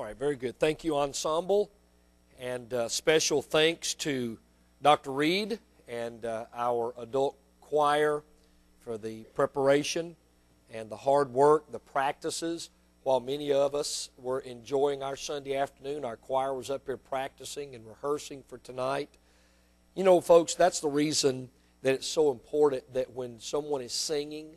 right, very good. Thank you, Ensemble. And special thanks to Dr. Reed and our adult choir for the preparation and the hard work, the practices. While many of us were enjoying our Sunday afternoon, our choir was up here practicing and rehearsing for tonight. You know, folks, that's the reason that it's so important that when someone is singing,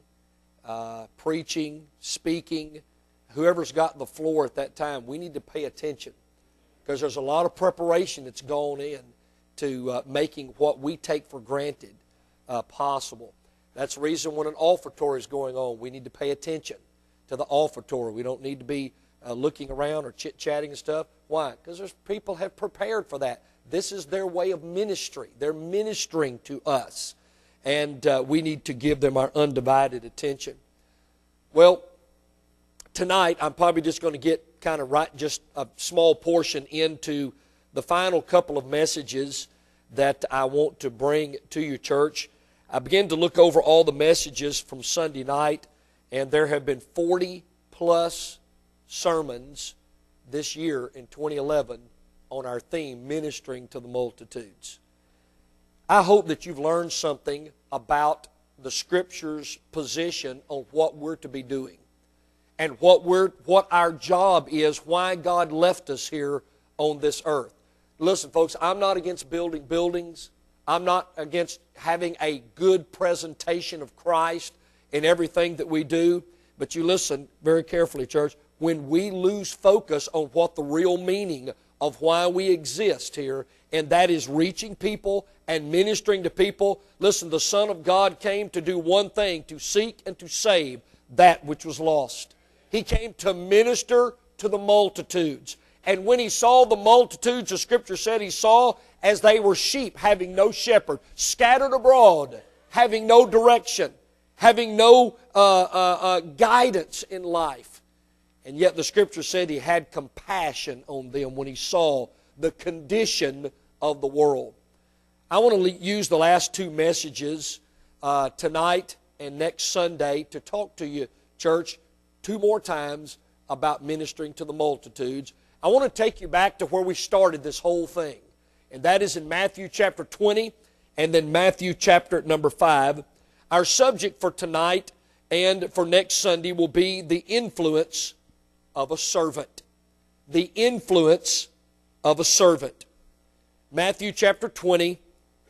preaching, speaking, whoever's got the floor at that time, we need to pay attention, because there's a lot of preparation that's gone in to making what we take for granted possible. That's the reason when an offertory is going on, we need to pay attention to the offertory. We don't need to be looking around or chit-chatting and stuff. Why? Because there's people have prepared for that. This is their way of ministry. They're ministering to us, and we need to give them our undivided attention. Well, tonight I'm probably just going to get kind of just a small portion into the final couple of messages that I want to bring to your church. I began to look over all the messages from Sunday night, and there have been 40-plus sermons this year in 2011 on our theme, Ministering to the Multitudes. I hope that you've learned something about the Scripture's position on what we're to be doing and what our job is, why God left us here on this earth. Listen, folks, I'm not against building buildings. I'm not against having a good presentation of Christ in everything that we do. But you listen very carefully, church. When we lose focus on what the real meaning of why we exist here, and that is reaching people and ministering to people. Listen, the Son of God came to do one thing, to seek and to save that which was lost. He came to minister to the multitudes. And when He saw the multitudes, the Scripture said He saw as they were sheep having no shepherd, scattered abroad, having no direction, having no guidance in life. And yet the Scripture said He had compassion on them when He saw the condition of the world. I want to use the last two messages tonight and next Sunday to talk to you, church, two more times about ministering to the multitudes. I want to take you back to where we started this whole thing, and that is in Matthew chapter 20 and then Matthew chapter number 5. Our subject for tonight and for next Sunday will be the influence of a servant. The influence of a servant. Matthew chapter 20.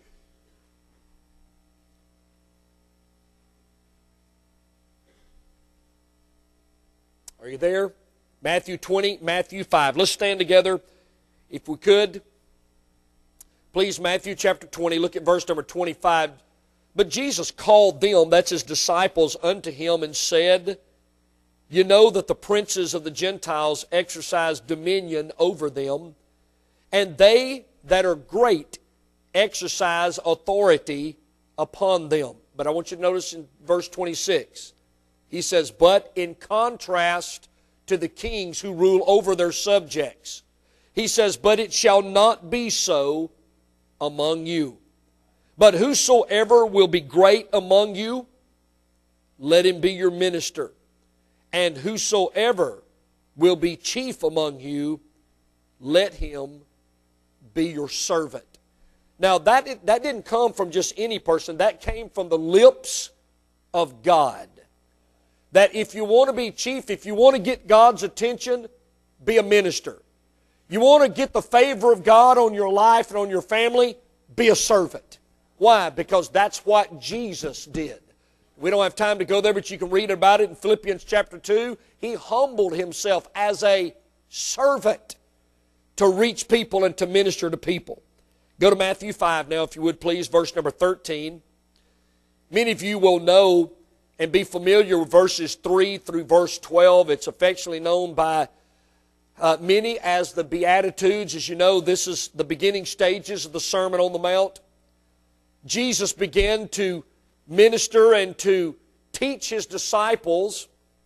Are you there? Matthew 20, Matthew 5. Let's stand together if we could. Please, Matthew chapter 20, look at verse number 25. But Jesus called them, that's His disciples, unto Him and said, You know that the princes of the Gentiles exercise dominion over them, and they that are great exercise authority upon them. But I want you to notice in verse 26, He says, But in contrast to the kings who rule over their subjects, He says, But it shall not be so among you. But whosoever will be great among you, let him be your minister. And whosoever will be chief among you, let him be your servant. Now that didn't come from just any person. That came from the lips of God. That if you want to be chief, if you want to get God's attention, be a minister. You want to get the favor of God on your life and on your family, be a servant. Why? Because that's what Jesus did. We don't have time to go there, but you can read about it in Philippians chapter 2. He humbled Himself as a servant to reach people and to minister to people. Go to Matthew 5 now, if you would please, verse number 13. Many of you will know and be familiar with verses 3 through verse 12. It's affectionately known by many as the Beatitudes. As you know, this is the beginning stages of the Sermon on the Mount. Jesus began to minister and to teach His disciples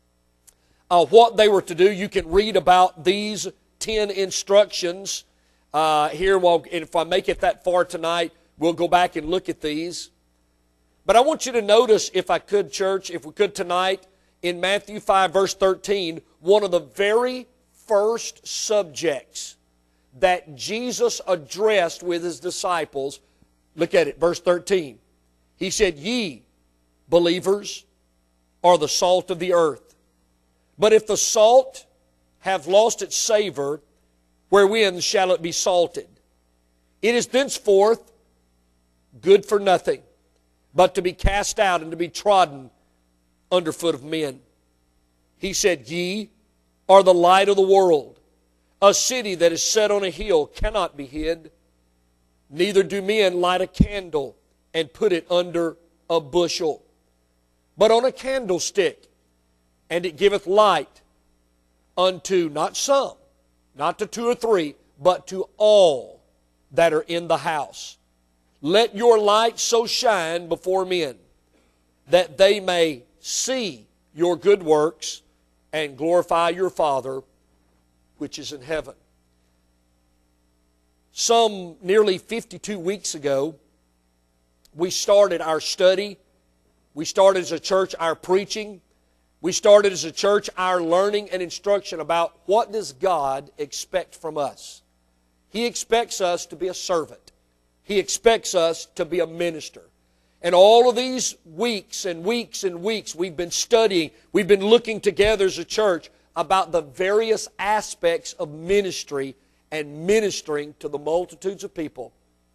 what they were to do. You can read about these 10 instructions here. And if I make it that far tonight, we'll go back and look at these. But I want you to notice, if I could, church, if we could tonight, in Matthew 5, verse 13, one of the very first subjects that Jesus addressed with His disciples, look at it, verse 13. He said, "Ye, believers, are the salt of the earth. But if the salt have lost its savor, wherewith shall it be salted? It is thenceforth good for nothing, but to be cast out and to be trodden under foot of men." He said, "Ye are the light of the world. A city that is set on a hill cannot be hid. Neither do men light a candle and put it under a bushel, but on a candlestick, and it giveth light unto not some, not to two or three, but to all that are in the house. Let your light so shine before men, that they may see your good works and glorify your Father which is in heaven." Some nearly 52 weeks ago, we started our study. We started as a church our preaching. We started as a church our learning and instruction about what does God expect from us. He expects us to be a servant. He expects us to be a minister. And all of these weeks and weeks and weeks we've been studying, we've been looking together as a church about the various aspects of ministry and ministering to the multitudes of people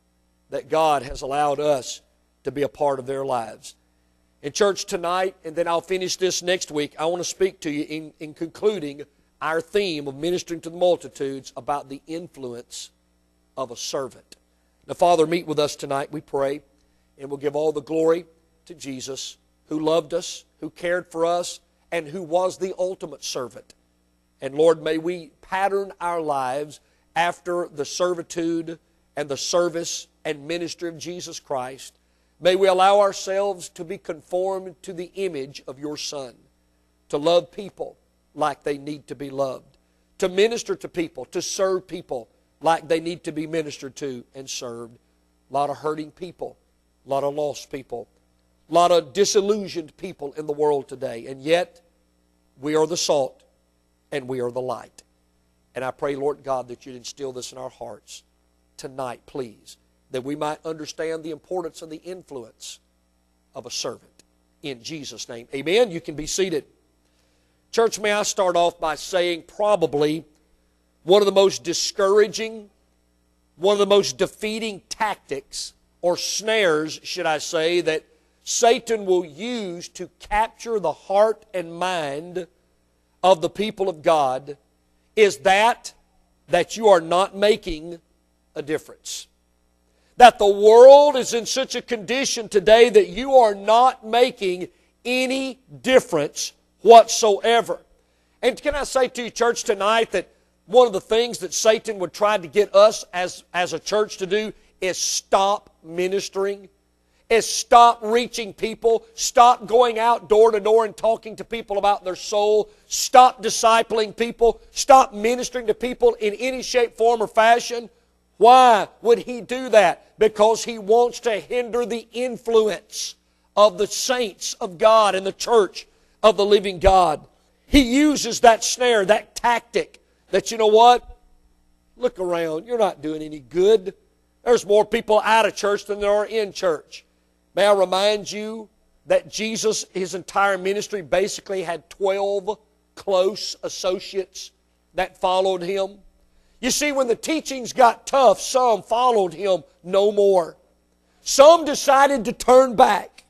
that God has allowed us to be a part of their lives. In church tonight, and then I'll finish this next week, I want to speak to you in concluding our theme of ministering to the multitudes about the influence of a servant. Now, Father, meet with us tonight, we pray, and we'll give all the glory to Jesus, who loved us, who cared for us, and who was the ultimate servant. And Lord, may we pattern our lives after the servitude and the service and ministry of Jesus Christ. May we allow ourselves to be conformed to the image of your Son, to love people like they need to be loved, to minister to people, to serve people like they need to be ministered to and served. A lot of hurting people, a lot of lost people, a lot of disillusioned people in the world today. And yet, we are the salt and we are the light. And I pray, Lord God, that you'd instill this in our hearts tonight, please, that we might understand the importance and the influence of a servant. In Jesus' name, amen. You can be seated. Church, may I start off by saying probably one of the most discouraging, one of the most defeating tactics, or snares, should I say, that Satan will use to capture the heart and mind of the people of God is that you are not making a difference. That the world is in such a condition today that you are not making any difference whatsoever. And can I say to you, church, tonight that one of the things that Satan would try to get us as a church to do is stop ministering, is stop reaching people, stop going out door to door and talking to people about their soul, stop discipling people, stop ministering to people in any shape, form, or fashion. Why would he do that? Because he wants to hinder the influence of the saints of God and the church of the living God. He uses that snare, that tactic, that you know what? Look around. You're not doing any good. There's more people out of church than there are in church. May I remind you that Jesus, His entire ministry, basically had 12 close associates that followed Him. You see, when the teachings got tough, some followed Him no more. Some decided to turn back.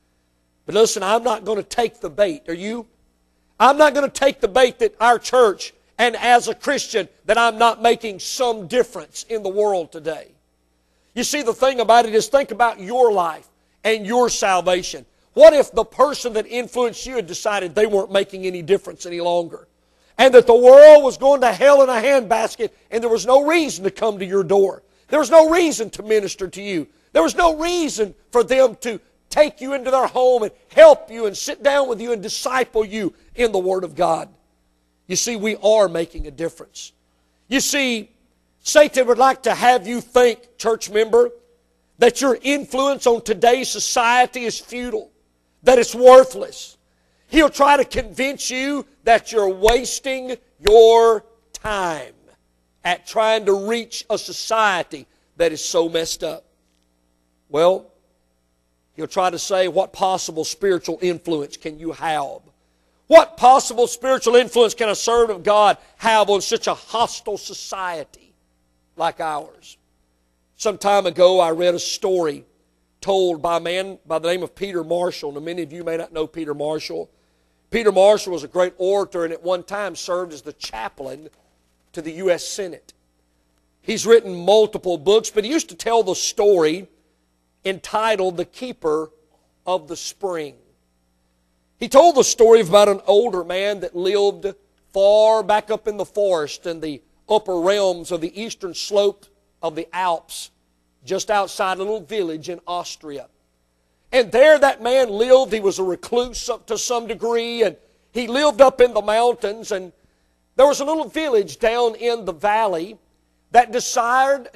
But listen, I'm not going to take the bait. Are you? I'm not going to take the bait that our church and as a Christian that I'm not making some difference in the world today. You see, the thing about it is, think about your life and your salvation. What if the person that influenced you had decided they weren't making any difference any longer? And that the world was going to hell in a handbasket and there was no reason to come to your door. There was no reason to minister to you. There was no reason for them to take you into their home and help you and sit down with you and disciple you in the Word of God. You see, we are making a difference. You see, Satan would like to have you think, church member, that your influence on today's society is futile, that it's worthless. He'll try to convince you that you're wasting your time at trying to reach a society that is so messed up? Well, he'll try to say, what possible spiritual influence can you have? What possible spiritual influence can a servant of God have on such a hostile society like ours? Some time ago, I read a story told by a man by the name of Peter Marshall. Now, many of you may not know Peter Marshall. Peter Marshall was a great orator and at one time served as the chaplain to the U.S. Senate. He's written multiple books, but he used to tell the story entitled The Keeper of the Spring. He told the story about an older man that lived far back up in the forest in the upper realms of the eastern slope of the Alps, just outside a little village in Austria. And there that man lived. He was a recluse up to some degree, and he lived up in the mountains. And there was a little village down in the valley that decided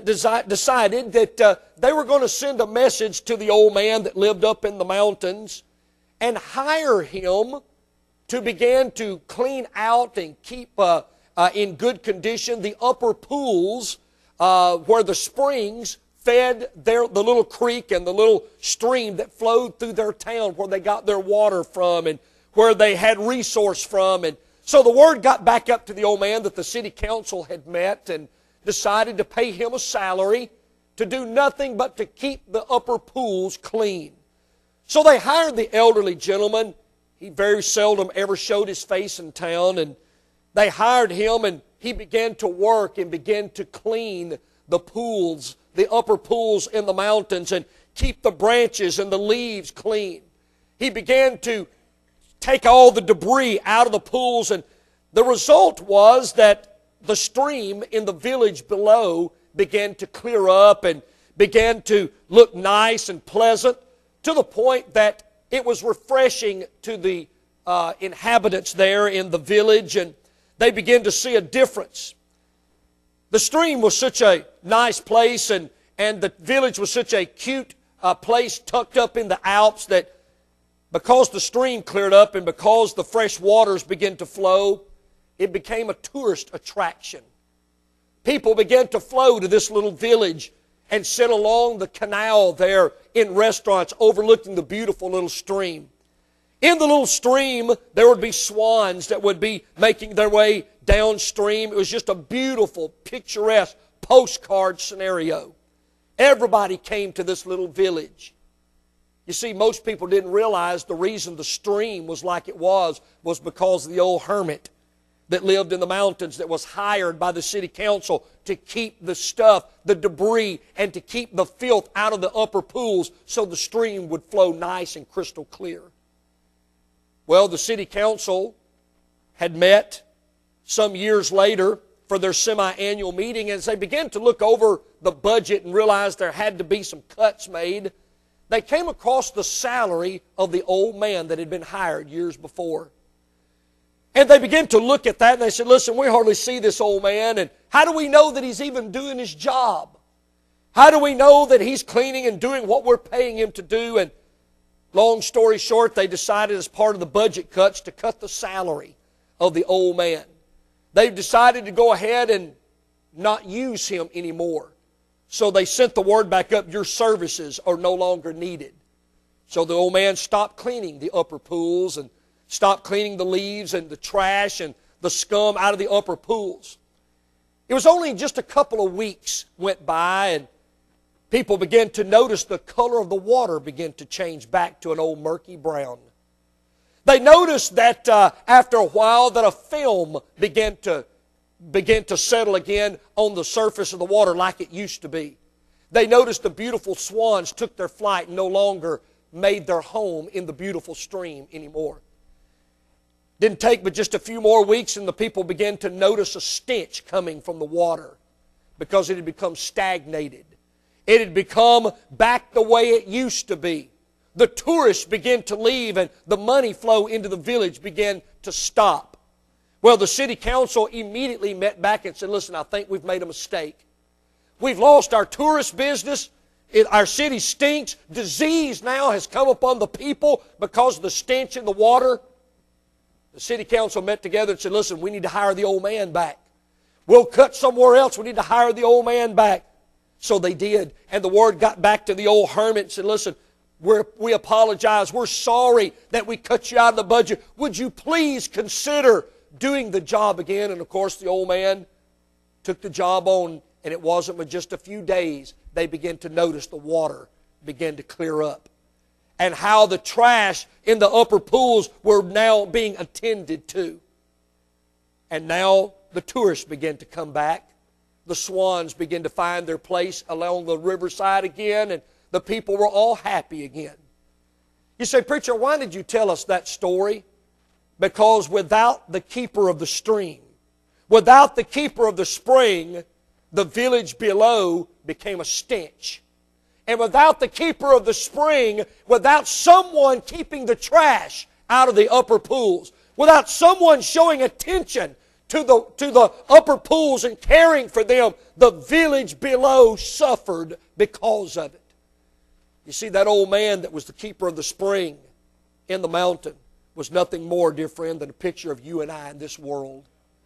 that they were going to send a message to the old man that lived up in the mountains and hire him to begin to clean out and keep in good condition the upper pools where the springs fed the little creek and the little stream that flowed through their town, where they got their water from and where they had resource from. And so the word got back up to the old man that the city council had met and decided to pay him a salary to do nothing but to keep the upper pools clean. So they hired the elderly gentleman. He very seldom ever showed his face in town, and they hired him, and he began to work and began to clean the pools, the upper pools in the mountains, and keep the branches and the leaves clean. He began to take all the debris out of the pools, and the result was that the stream in the village below began to clear up and began to look nice and pleasant, to the point that it was refreshing to the inhabitants there in the village, and they began to see a difference. The stream was such a nice place, and the village was such a cute place tucked up in the Alps, that because the stream cleared up and because the fresh waters began to flow, it became a tourist attraction. People began to flow to this little village and sit along the canal there in restaurants overlooking the beautiful little stream. In the little stream, there would be swans that would be making their way downstream. It was just a beautiful, picturesque postcard scenario. Everybody came to this little village. You see, most people didn't realize the reason the stream was like it was because of the old hermit that lived in the mountains that was hired by the city council to keep the stuff, the debris, and to keep the filth out of the upper pools so the stream would flow nice and crystal clear. Well, the city council had met some years later for their semi-annual meeting, and as they began to look over the budget and realized there had to be some cuts made, they came across the salary of the old man that had been hired years before. And they began to look at that, and they said, listen, we hardly see this old man, and how do we know that he's even doing his job? How do we know that he's cleaning and doing what we're paying him to do? And long story short, they decided as part of the budget cuts to cut the salary of the old man. They've decided to go ahead and not use him anymore. So they sent the word back up, your services are no longer needed. So the old man stopped cleaning the upper pools and stopped cleaning the leaves and the trash and the scum out of the upper pools. It was only just a couple of weeks went by, and people began to notice the color of the water began to change back to an old murky brown. They noticed that after a while that a film began to settle again on the surface of the water like it used to be. They noticed the beautiful swans took their flight and no longer made their home in the beautiful stream anymore. Didn't take but just a few more weeks and the people began to notice a stench coming from the water because it had become stagnated. It had become back the way it used to be. The tourists began to leave and the money flow into the village began to stop. Well, the city council immediately met back and said, listen, I think we've made a mistake. We've lost our tourist business. Our city stinks. Disease now has come upon the people because of the stench in the water. The city council met together and said, listen, we need to hire the old man back. We'll cut somewhere else. We need to hire the old man back. So they did. And the word got back to the old hermit and said, listen, we apologize. We're sorry that we cut you out of the budget. Would you please consider doing the job again? And of course the old man took the job on, and it wasn't but just a few days they began to notice the water began to clear up. And how the trash in the upper pools were now being attended to. And now the tourists began to come back. The swans began to find their place along the riverside again, and the people were all happy again. You say, preacher, why did you tell us that story? Because without the keeper of the stream, without the keeper of the spring, the village below became a stench. And without the keeper of the spring, without someone keeping the trash out of the upper pools, without someone showing attention to the upper pools and caring for them, the village below suffered because of it. You see, that old man that was the keeper of the spring in the mountain was nothing more, dear friend, than a picture of you and I in this world.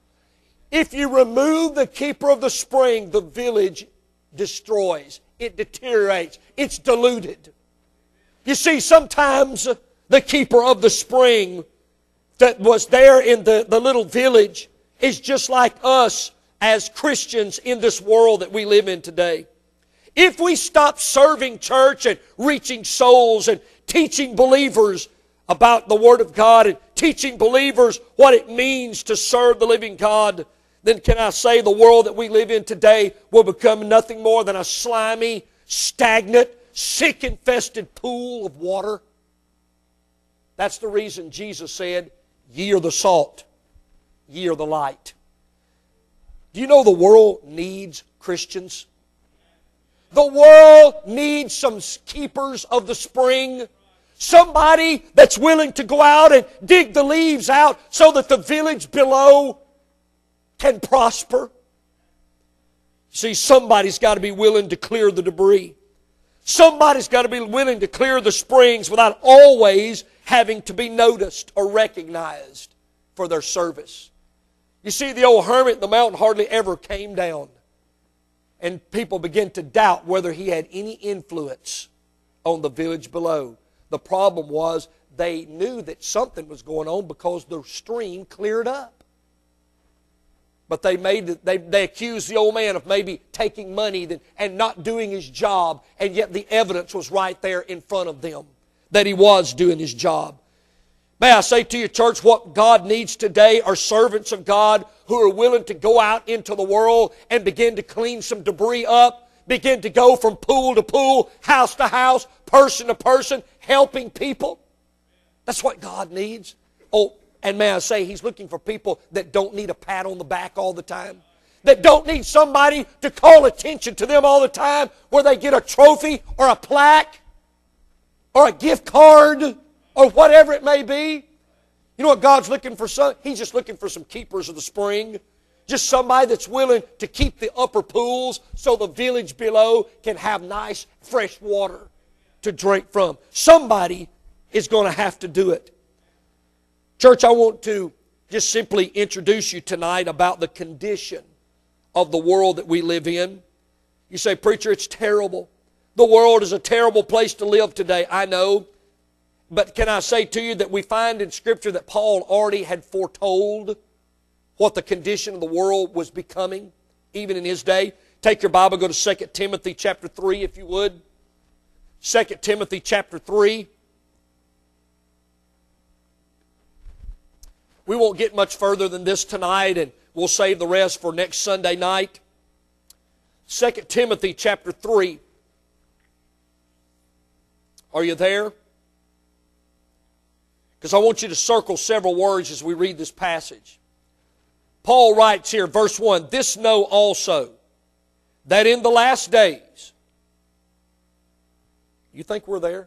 If you remove the keeper of the spring, the village destroys. It deteriorates. It's diluted. You see, sometimes the keeper of the spring that was there in the little village is just like us as Christians in this world that we live in today. If we stop serving church and reaching souls and teaching believers about the Word of God and teaching believers what it means to serve the living God, then can I say the world that we live in today will become nothing more than a slimy, stagnant, sick-infested pool of water? That's the reason Jesus said, ye are the salt, ye are the light. Do you know the world needs Christians? The world needs some keepers of the spring. Somebody that's willing to go out and dig the leaves out so that the village below can prosper. See, somebody's got to be willing to clear the debris. Somebody's got to be willing to clear the springs without always having to be noticed or recognized for their service. You see, the old hermit in the mountain hardly ever came down. And people began to doubt whether he had any influence on the village below. The problem was they knew that something was going on because the stream cleared up. But they accused the old man of maybe taking money and not doing his job, and yet the evidence was right there in front of them that he was doing his job. May I say to you, church, what God needs today are servants of God who are willing to go out into the world and begin to clean some debris up, begin to go from pool to pool, house to house, person to person, helping people. That's what God needs. Oh, and may I say, He's looking for people that don't need a pat on the back all the time, that don't need somebody to call attention to them all the time, where they get a trophy or a plaque or a gift card or whatever it may be. You know what God's looking for? He's just looking for some keepers of the spring. Just somebody that's willing to keep the upper pools so the village below can have nice, fresh water to drink from. Somebody is going to have to do it. Church, I want to just simply introduce you tonight about the condition of the world that we live in. You say, preacher, it's terrible. The world is a terrible place to live today. I know. But can I say to you that we find in Scripture that Paul already had foretold what the condition of the world was becoming, even in his day? Take your Bible, go to 2 Timothy chapter 3, if you would. 2 Timothy chapter 3. We won't get much further than this tonight, and we'll save the rest for next Sunday night. 2 Timothy chapter 3. Are you there? Because I want you to circle several words as we read this passage. Paul writes here, verse 1, this know also, that in the last days, you think we're there?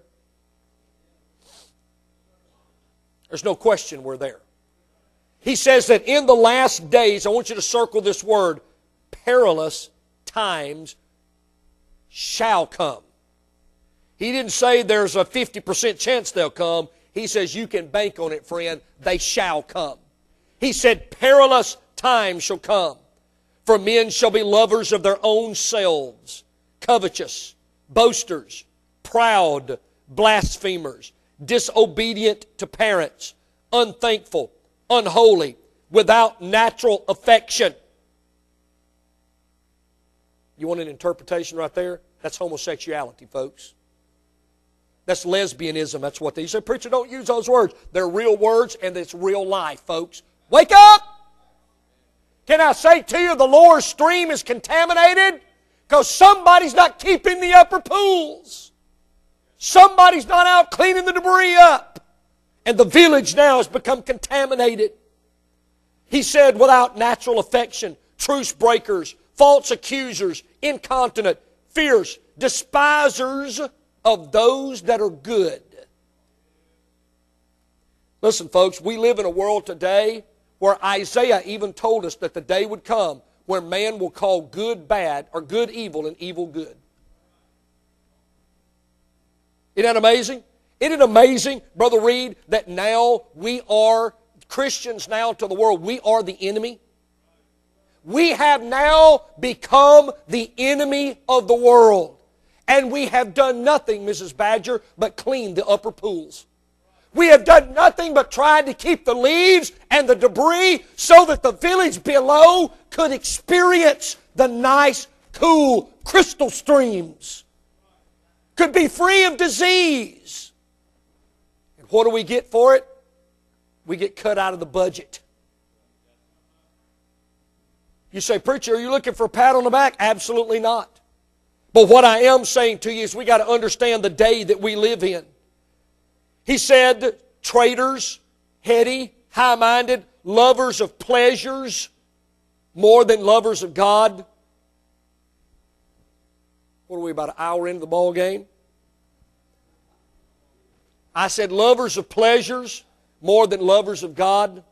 There's no question we're there. He says that in the last days, I want you to circle this word, perilous times shall come. He didn't say there's a 50% chance they'll come. He says you can bank on it, friend. They shall come. He said perilous times shall come. For men shall be lovers of their own selves, covetous, boasters, proud, blasphemers, disobedient to parents, unthankful, unholy, without natural affection. You want an interpretation right there? That's homosexuality, folks. That's lesbianism. That's what they say. Preacher, don't use those words. They're real words and it's real life, folks. Wake up! Can I say to you the lower stream is contaminated? Because somebody's not keeping the upper pools. Somebody's not out cleaning the debris up. And the village now has become contaminated. He said, without natural affection, truce breakers, false accusers, incontinent, fierce, despisers of those that are good. Listen, folks, we live in a world today where Isaiah even told us that the day would come where man will call good bad, or good evil, and evil good. Isn't that amazing? Isn't it amazing, Brother Reed, that now we are Christians now to the world, we are the enemy? We have now become the enemy of the world. And we have done nothing, Mrs. Badger, but clean the upper pools. We have done nothing but tried to keep the leaves and the debris so that the village below could experience the nice, cool crystal streams. Could be free of disease. And what do we get for it? We get cut out of the budget. You say, preacher, are you looking for a pat on the back? Absolutely not. But what I am saying to you is we got to understand the day that we live in. He said, traitors, heady, high-minded, lovers of pleasures more than lovers of God. What are we, about an hour into the ball game? I said lovers of pleasures more than lovers of God.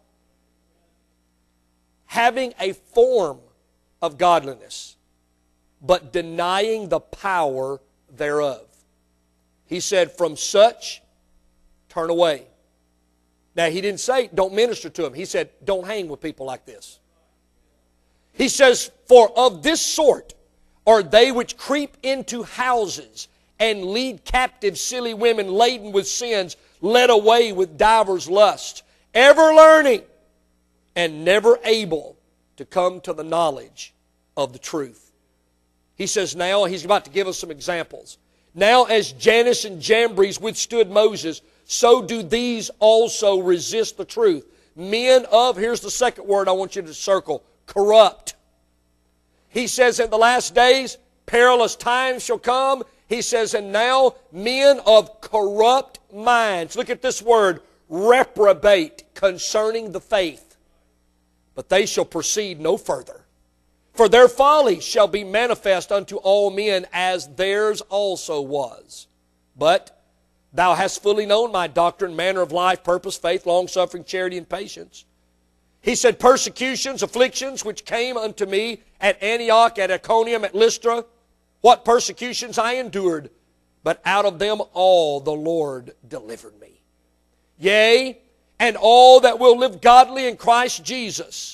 Having a form of godliness, but denying the power thereof. He said, from such, turn away. Now, he didn't say, don't minister to them. He said, don't hang with people like this. He says, for of this sort are they which creep into houses and lead captive silly women laden with sins, led away with divers lusts, ever learning and never able to come to the knowledge of the truth. He says now, he's about to give us some examples. Now as Jannes and Jambres withstood Moses, so do these also resist the truth. Men of, here's the second word I want you to circle, corrupt. He says in the last days, perilous times shall come. He says, and now men of corrupt minds. Look at this word, reprobate concerning the faith. But they shall proceed no further. For their folly shall be manifest unto all men, as theirs also was. But thou hast fully known my doctrine, manner of life, purpose, faith, long-suffering, charity, and patience. He said, persecutions, afflictions, which came unto me at Antioch, at Iconium, at Lystra, what persecutions I endured, but out of them all the Lord delivered me. Yea, and all that will live godly in Christ Jesus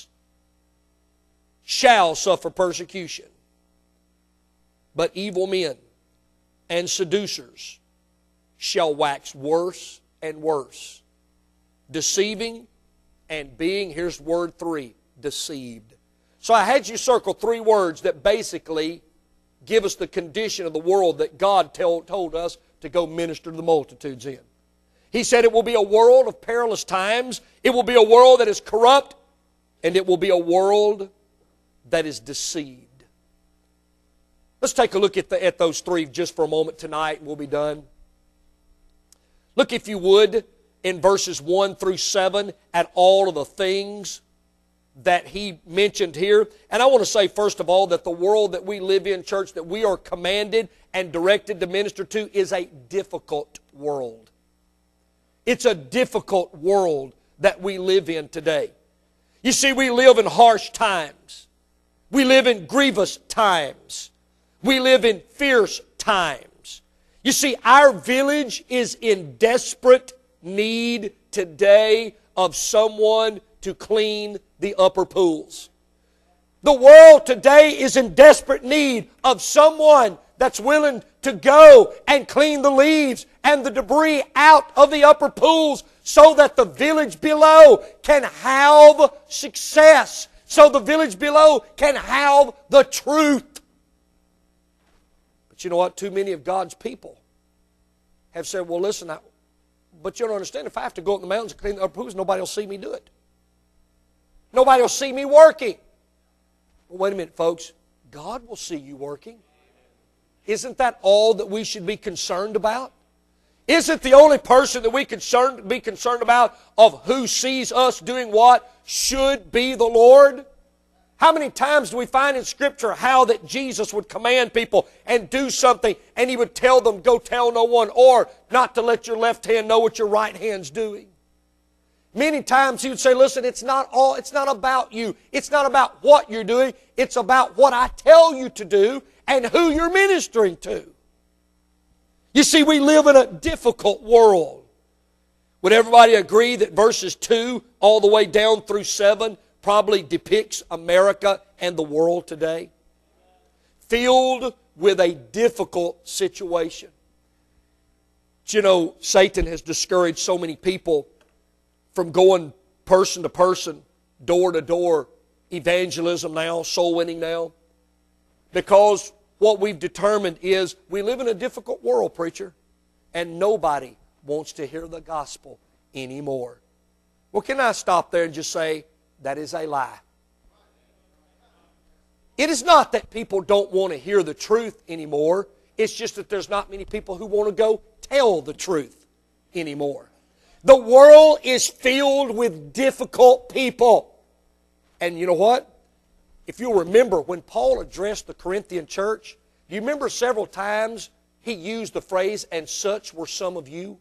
shall suffer persecution. But evil men and seducers shall wax worse and worse, deceiving and being, here's word 3, deceived. So I had you circle 3 words that basically give us the condition of the world that God told us to go minister to the multitudes in. He said it will be a world of perilous times. It will be a world that is corrupt. And it will be a world that is deceived. Let's take a look at those 3 just for a moment tonight and we'll be done. Look, if you would, in verses 1 through 7 at all of the things that he mentioned here. And I want to say, first of all, that the world that we live in, church, that we are commanded and directed to minister to is a difficult world. It's a difficult world that we live in today. You see, we live in harsh times. We live in grievous times. We live in fierce times. You see, our village is in desperate need today of someone to clean the upper pools. The world today is in desperate need of someone that's willing to go and clean the leaves and the debris out of the upper pools so that the village below can have success, so the village below can have the truth. But you know what? Too many of God's people have said, well, listen, but you don't understand, if I have to go up in the mountains and clean the upper pools, nobody will see me do it. Nobody will see me working. Well, wait a minute, folks. God will see you working. Isn't that all that we should be concerned about? Isn't the only person that we be concerned about of who sees us doing what should be the Lord? How many times do we find in Scripture how that Jesus would command people and do something and He would tell them, go tell no one, or not to let your left hand know what your right hand's doing? Many times He would say, listen, it's not about you. It's not about what you're doing. It's about what I tell you to do and who you're ministering to. You see, we live in a difficult world. Would everybody agree that verses 2 all the way down through 7 probably depicts America and the world today? Filled with a difficult situation. But you know, Satan has discouraged so many people from going person to person, door to door, evangelism now, soul winning now. Because what we've determined is we live in a difficult world, preacher, and nobody wants to hear the gospel anymore. Well, can I stop there and just say that is a lie? It is not that people don't want to hear the truth anymore. It's just that there's not many people who want to go tell the truth anymore. The world is filled with difficult people. And you know what? If you'll remember, when Paul addressed the Corinthian church, do you remember several times he used the phrase, and such were some of you?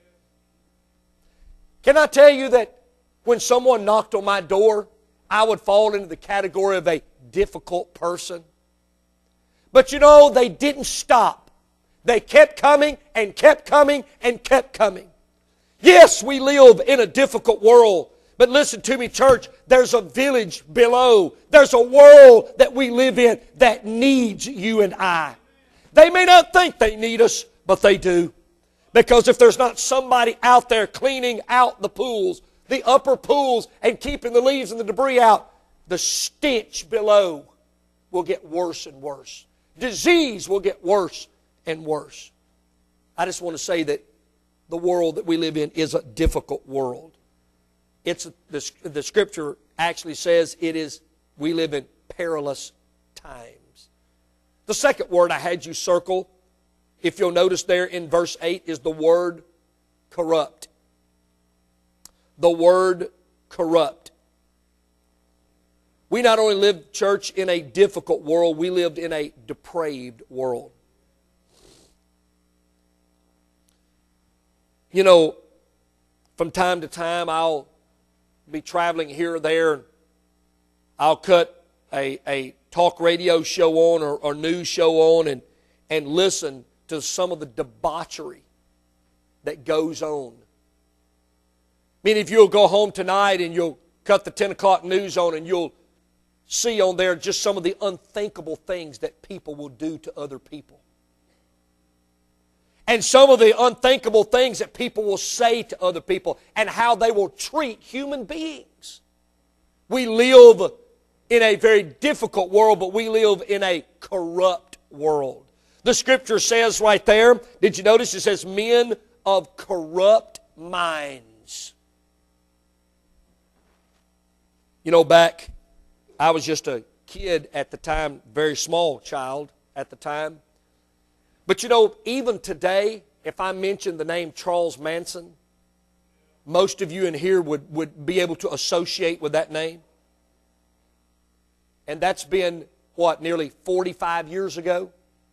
Can I tell you that when someone knocked on my door, I would fall into the category of a difficult person? But you know, they didn't stop. They kept coming and kept coming and kept coming. Yes, we live in a difficult world. But listen to me, church, there's a village below. There's a world that we live in that needs you and I. They may not think they need us, but they do. Because if there's not somebody out there cleaning out the pools, the upper pools, and keeping the leaves and the debris out, the stench below will get worse and worse. Disease will get worse and worse. I just want to say that the world that we live in is a difficult world. The Scripture actually says we live in perilous times. The second word I had you circle, if you'll notice there in verse 8, is the word corrupt. The word corrupt. We not only lived, church, in a difficult world, we lived in a depraved world. You know, from time to time I'll be traveling here or there, and I'll cut a talk radio show on or news show on and listen to some of the debauchery that goes on. I mean, if you'll go home tonight and you'll cut the 10 o'clock news on and you'll see on there just some of the unthinkable things that people will do to other people. And some of the unthinkable things that people will say to other people and how they will treat human beings. We live in a very difficult world, but we live in a corrupt world. The Scripture says right there, did you notice it says men of corrupt minds? You know, I was just a kid at the time, very small child at the time. But you know, even today, if I mention the name Charles Manson, most of you in here would be able to associate with that name. And that's been, what, nearly 45 years ago?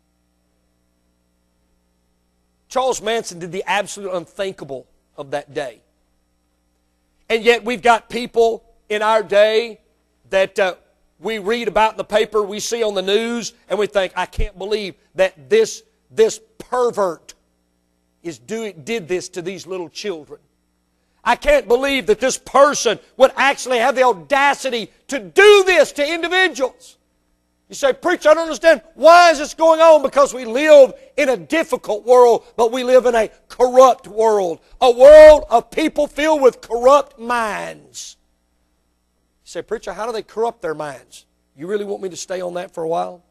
Charles Manson did the absolute unthinkable of that day. And yet we've got people in our day that we read about in the paper, we see on the news, and we think, I can't believe that this pervert did this to these little children. I can't believe that this person would actually have the audacity to do this to individuals. You say, preacher, I don't understand. Why is this going on? Because we live in a difficult world, but we live in a corrupt world. A world of people filled with corrupt minds. You say, preacher, how do they corrupt their minds? You really want me to stay on that for a while?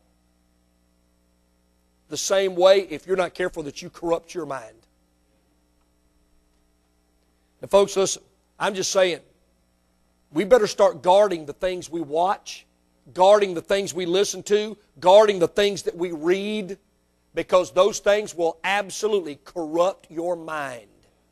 The same way, if you're not careful, that you corrupt your mind. Now, folks, listen, I'm just saying, we better start guarding the things we watch, guarding the things we listen to, guarding the things that we read, because those things will absolutely corrupt your mind.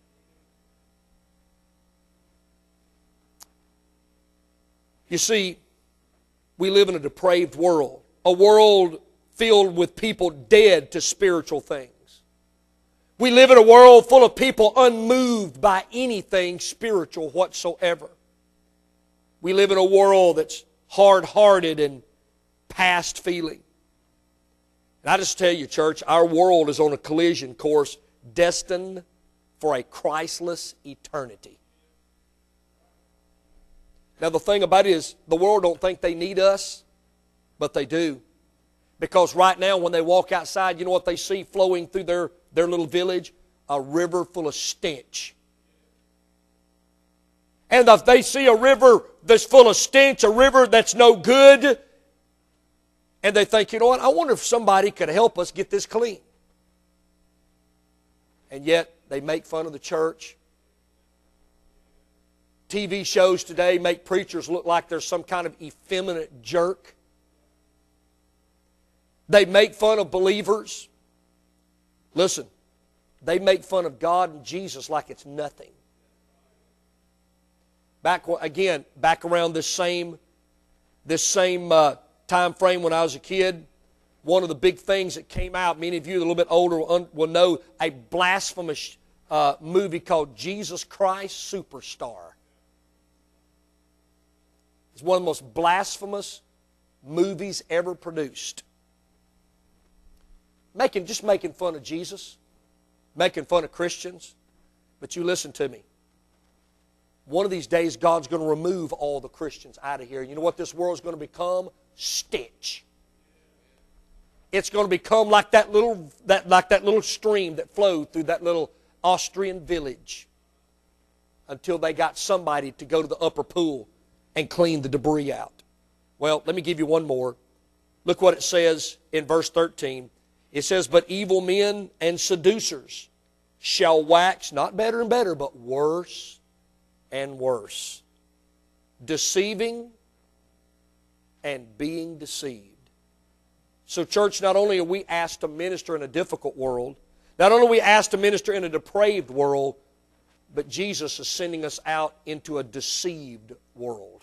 You see, we live in a depraved world, a world filled with people dead to spiritual things. We live in a world full of people unmoved by anything spiritual whatsoever. We live in a world that's hard-hearted and past feeling. And I just tell you, church, our world is on a collision course destined for a Christless eternity. Now the thing about it is, the world don't think they need us, but they do. Because right now when they walk outside, you know what they see flowing through their little village? A river full of stench. And if they see a river that's full of stench, a river that's no good, and they think, you know what, I wonder if somebody could help us get this clean. And yet they make fun of the church. TV shows today make preachers look like they're some kind of effeminate jerk. They make fun of believers. Listen, they make fun of God and Jesus like it's nothing. Back around this same time frame when I was a kid, one of the big things that came out, many of you a little bit older will know, a blasphemous movie called Jesus Christ Superstar. It's one of the most blasphemous movies ever produced. Just making fun of Jesus, making fun of Christians. But you listen to me. One of these days, God's going to remove all the Christians out of here. You know what this world's going to become? Stench. It's going to become like that little stream that flowed through that little Austrian village until they got somebody to go to the upper pool and clean the debris out. Well, let me give you one more. Look what it says in verse 13. It says, but evil men and seducers shall wax, not better and better, but worse and worse, deceiving and being deceived. So church, not only are we asked to minister in a difficult world, not only are we asked to minister in a depraved world, but Jesus is sending us out into a deceived world.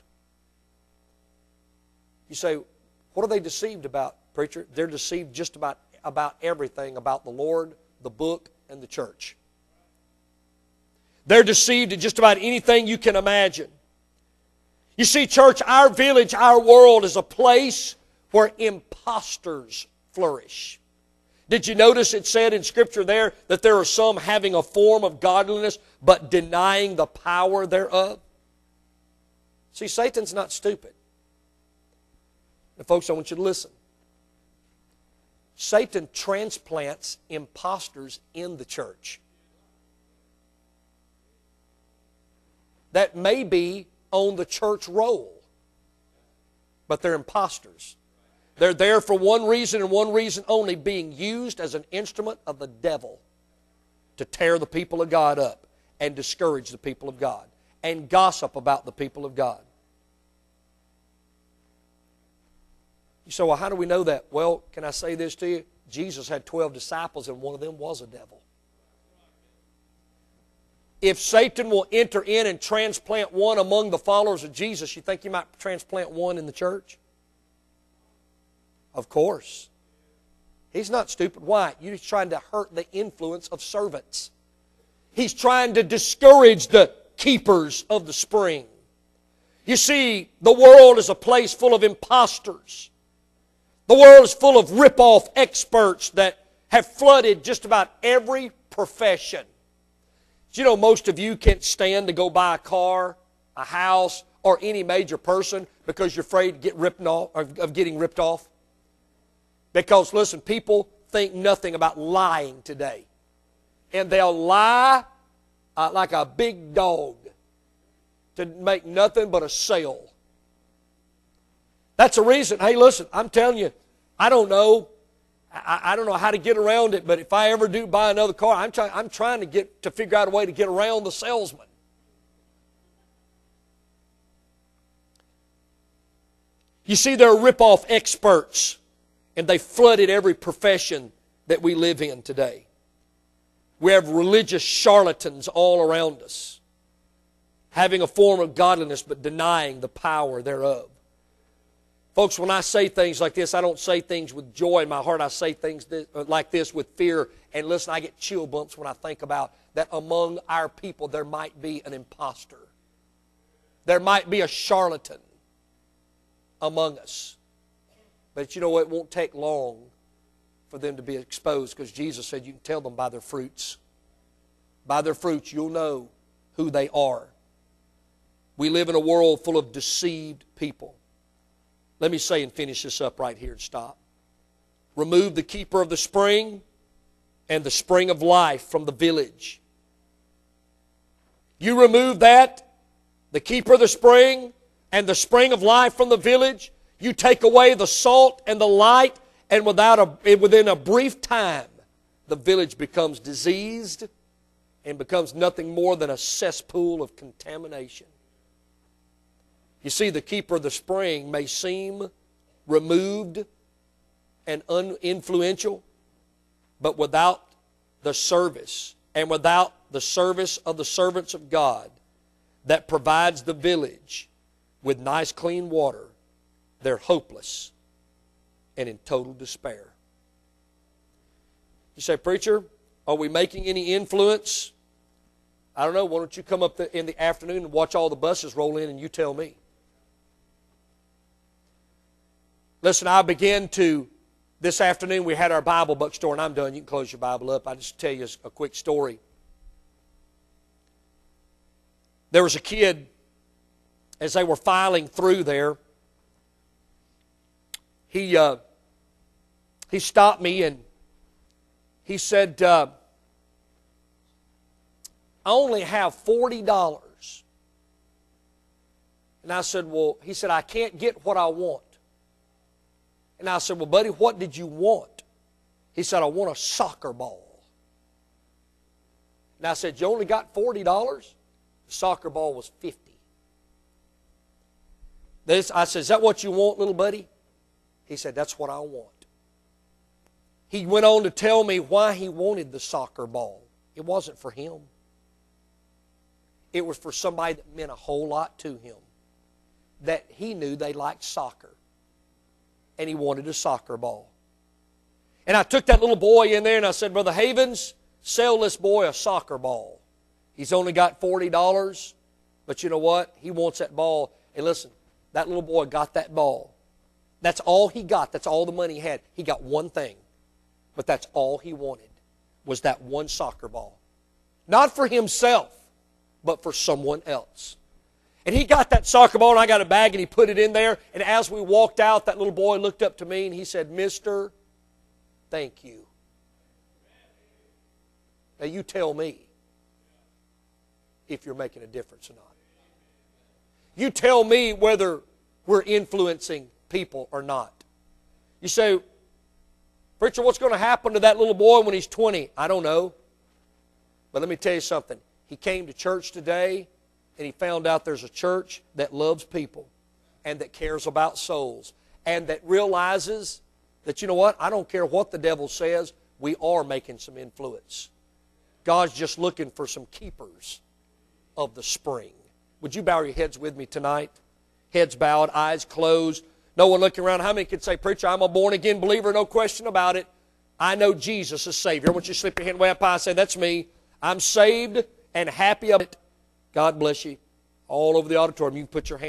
You say, what are they deceived about, preacher? They're deceived just about everything about the Lord, the book, and the church. They're deceived in just about anything you can imagine. You see, church, our village, our world is a place where imposters flourish. Did you notice it said in Scripture there that there are some having a form of godliness but denying the power thereof? See, Satan's not stupid. Now, folks, I want you to listen. Satan transplants imposters in the church. That may be on the church roll, but they're imposters. They're there for one reason and one reason only, being used as an instrument of the devil to tear the people of God up and discourage the people of God and gossip about the people of God. You say, well, how do we know that? Well, can I say this to you? Jesus had 12 disciples and one of them was a devil. If Satan will enter in and transplant one among the followers of Jesus, you think he might transplant one in the church? Of course. He's not stupid. Why? He's trying to hurt the influence of servants. He's trying to discourage the keepers of the spring. You see, the world is a place full of imposters. The world is full of rip-off experts that have flooded just about every profession. Do you know most of you can't stand to go buy a car, a house, or any major person because you're afraid to get ripped off, of getting ripped off? Because, listen, people think nothing about lying today. And they'll lie like a big dog to make nothing but a sale. That's the reason. Hey, listen, I'm telling you, I don't know. I don't know how to get around it, but if I ever do buy another car, I'm trying to figure out a way to get around the salesman. You see, there are rip-off experts, and they flooded every profession that we live in today. We have religious charlatans all around us, having a form of godliness but denying the power thereof. Folks, when I say things like this, I don't say things with joy in my heart. I say things like this with fear. And listen, I get chill bumps when I think about that among our people there might be an imposter. There might be a charlatan among us. But you know what? It won't take long for them to be exposed, because Jesus said you can tell them by their fruits. By their fruits you'll know who they are. We live in a world full of deceived people. Let me say and finish this up right here and stop. Remove the keeper of the spring and the spring of life from the village. You remove that, the keeper of the spring and the spring of life from the village, you take away the salt and the light, and within a brief time, the village becomes diseased and becomes nothing more than a cesspool of contamination. You see, the keeper of the spring may seem removed and uninfluential, but without the service and without the service of the servants of God that provides the village with nice clean water, they're hopeless and in total despair. You say, preacher, are we making any influence? I don't know. Why don't you come up in the afternoon and watch all the buses roll in and you tell me. Listen, this afternoon we had our Bible bookstore, and I'm done. You can close your Bible up. I'll just tell you a quick story. There was a kid, as they were filing through there, he stopped me and he said, I only have $40. And I said, well, he said, I can't get what I want. And I said, well, buddy, what did you want? He said, I want a soccer ball. And I said, you only got $40? The soccer ball was $50. I said, is that what you want, little buddy? He said, that's what I want. He went on to tell me why he wanted the soccer ball. It wasn't for him. It was for somebody that meant a whole lot to him, that he knew they liked soccer. And he wanted a soccer ball. And I took that little boy in there and I said, Brother Havens, sell this boy a soccer ball. He's only got $40, but you know what? He wants that ball. And listen, that little boy got that ball. That's all he got. That's all the money he had. He got one thing, but that's all he wanted, was that one soccer ball. Not for himself, but for someone else. And he got that soccer ball, and I got a bag, and he put it in there. And as we walked out, that little boy looked up to me, and he said, Mister, thank you. Now, you tell me if you're making a difference or not. You tell me whether we're influencing people or not. You say, preacher, what's going to happen to that little boy when he's 20? I don't know. But let me tell you something. He came to church today, and he found out there's a church that loves people and that cares about souls and that realizes that, you know what, I don't care what the devil says, we are making some influence. God's just looking for some keepers of the spring. Would you bow your heads with me tonight? Heads bowed, eyes closed, no one looking around. How many can say, preacher, I'm a born-again believer, no question about it. I know Jesus is Savior. I want you to slip your hand way up high and say, that's me. I'm saved and happy of it. God bless you. All over the auditorium, you can put your hand